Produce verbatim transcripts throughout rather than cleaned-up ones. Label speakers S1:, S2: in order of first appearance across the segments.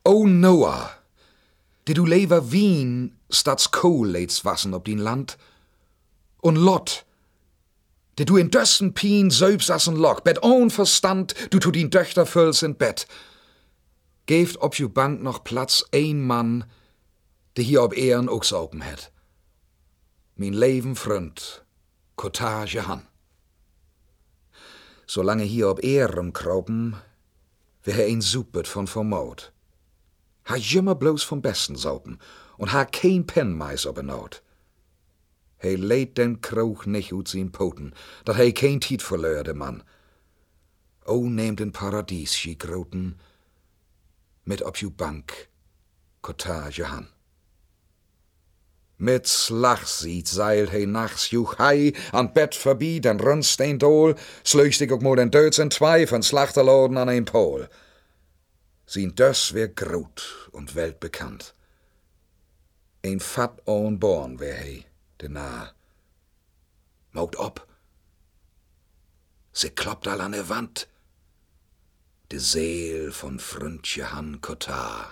S1: O Noah, die du lever Wien stats Kohl lädst wassen ob din Land, und Lot, der du in dössen Pien selbst assen Lock, bet ohn Verstand, du tu din Töchter füllst in Bett. Geeft ob ju Bank noch Platz ein Mann, der hier ob Ehren auch open het. Mein Leben Freund, Cottage han. Solange hier ob Ehren kropen, wär ein Suppet von Vermaut. Ha jümmer bloß vom Besten saupen und ha kein Pennmeis ob Not. He lädt den Kroch nicht ut sin Poten, dat he kein Tiet verlöhr, de Mann. O nehmt den Paradies, schi groten, mit ob ju Bank, Cottage han. Mit Slach sieht seilt he nachts juch hei, an Bett verbi, den runst den Dol, slöchst ik ook mo den Döds in zwei von Slachterloden an ein Pol. Sin Döss wär grot und weltbekannt. Ein Fat ohn Born wär he, de nah. Mogt ob. Se kloppt all an der Wand. De Seel von Fründje Han Cotard.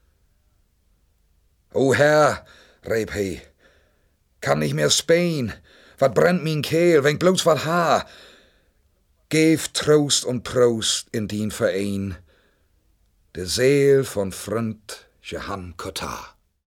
S1: O Herr, riep he, kann nicht mehr spähen, wat brennt min Kehl, wenn bloß wat ha. Geef Trost und Prost in din Verein, de Seel von Fründje Han Cotard.